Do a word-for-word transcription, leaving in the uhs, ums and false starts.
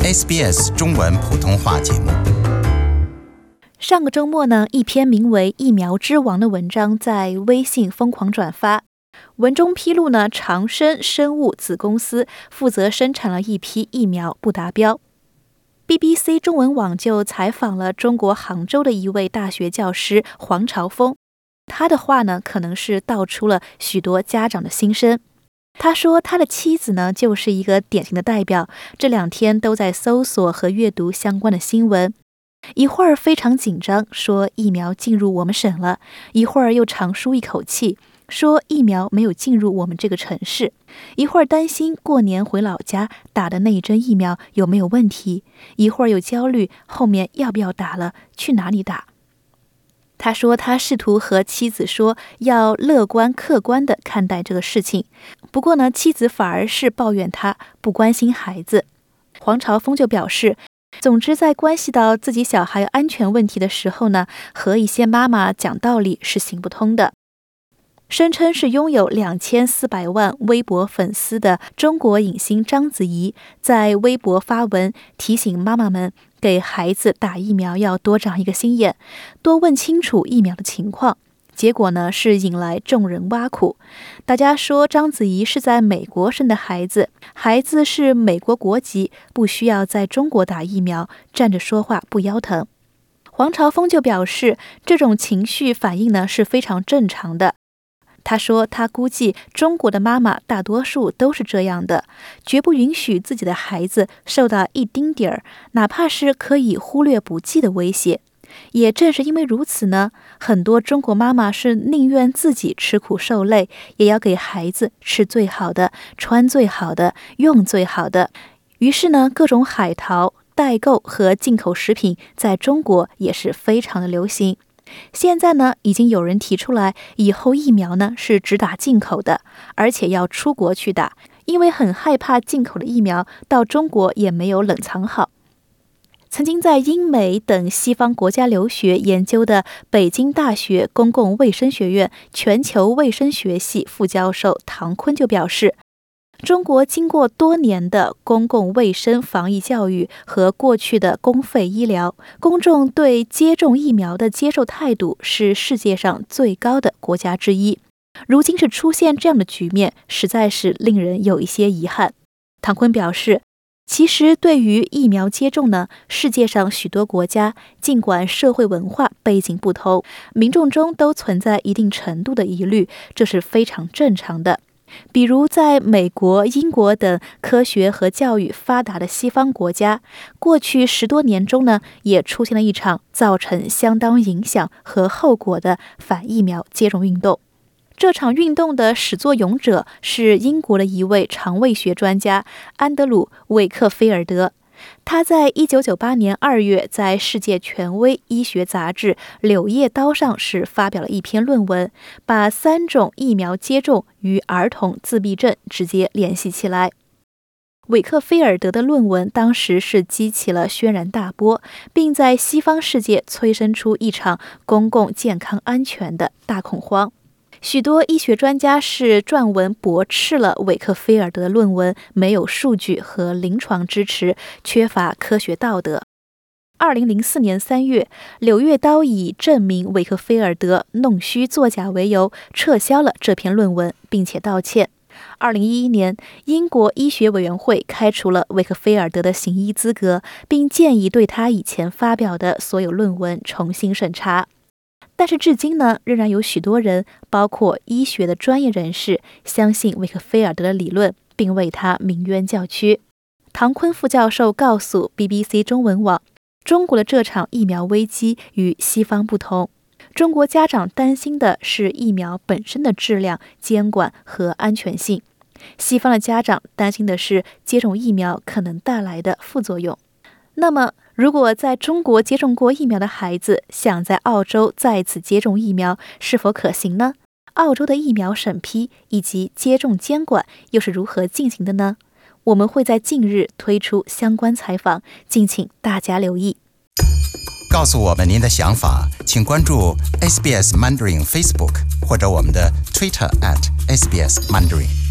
S B S 中文普通话节目。 上个周末呢，一篇名为《疫苗之王》的文章在微信疯狂转发。文中披露呢，长生生物子公司负责生产了一批疫苗不达标。B B C 中文网就采访了中国杭州的一位大学教师黄朝峰，他的话呢，可能是道出了许多家长的心声。他说他的妻子呢，就是一个典型的代表，这两天都在搜索和阅读相关的新闻，一会儿非常紧张，说疫苗进入我们省了，一会儿又长舒一口气，说疫苗没有进入我们这个城市，一会儿担心过年回老家打的那一针疫苗有没有问题，一会儿又焦虑后面要不要打了，去哪里打。他说他试图和妻子说要乐观客观地看待这个事情，不过呢，妻子反而是抱怨他不关心孩子。黄朝峰就表示，总之在关系到自己小孩安全问题的时候呢，和一些妈妈讲道理是行不通的。声称是拥有两千四百万微博粉丝的中国影星章子怡，在微博发文提醒妈妈们给孩子打疫苗要多长一个心眼，多问清楚疫苗的情况。结果呢，是引来众人挖苦。大家说章子怡是在美国生的孩子，孩子是美国国籍，不需要在中国打疫苗，站着说话不腰疼。黄朝峰就表示，这种情绪反应呢是非常正常的。他说他估计中国的妈妈大多数都是这样的，绝不允许自己的孩子受到一丁点儿，哪怕是可以忽略不计的威胁。也正是因为如此呢，很多中国妈妈是宁愿自己吃苦受累，也要给孩子吃最好的，穿最好的，用最好的。于是呢，各种海淘、代购和进口食品在中国也是非常的流行。现在呢，已经有人提出来，以后疫苗呢是只打进口的，而且要出国去打，因为很害怕进口的疫苗到中国也没有冷藏好。曾经在英美等西方国家留学研究的北京大学公共卫生学院全球卫生学系副教授唐坤就表示，中国经过多年的公共卫生防疫教育和过去的公费医疗，公众对接种疫苗的接受态度是世界上最高的国家之一。如今是出现这样的局面，实在是令人有一些遗憾。唐坤表示，其实对于疫苗接种呢，世界上许多国家尽管社会文化背景不同，民众中都存在一定程度的疑虑，这是非常正常的。比如在美国、英国等科学和教育发达的西方国家，过去十多年中呢，也出现了一场造成相当影响和后果的反疫苗接种运动。这场运动的始作俑者是英国的一位肠胃学专家安德鲁·韦克菲尔德。他在一九九八年二月在世界权威医学杂志《柳叶刀》上是发表了一篇论文，把三种疫苗接种与儿童自闭症直接联系起来。韦克菲尔德的论文当时是激起了轩然大波，并在西方世界催生出一场公共健康安全的大恐慌。许多医学专家是撰文驳斥了韦克菲尔德的论文没有数据和临床支持，缺乏科学道德。二零零四年三月，柳叶刀以证明韦克菲尔德弄虚作假为由，撤销了这篇论文，并且道歉。二零一一年，英国医学委员会开除了韦克菲尔德的行医资格，并建议对他以前发表的所有论文重新审查。但是至今呢，仍然有许多人，包括医学的专业人士，相信韦克菲尔德的理论，并为他鸣冤叫屈。唐坤副教授告诉 B B C 中文网，中国的这场疫苗危机与西方不同，中国家长担心的是疫苗本身的质量、监管和安全性，西方的家长担心的是接种疫苗可能带来的副作用。那么如果在中国接种过疫苗的孩子想在澳洲再次接种疫苗，是否可行呢？澳洲的疫苗审批以及接种监管又是如何进行的呢？我们会在近日推出相关采访，敬请大家留意。 告诉我们您的想法，请关注 S B S Mandarin Facebook 或者我们的 Twitter at S B S Mandarin。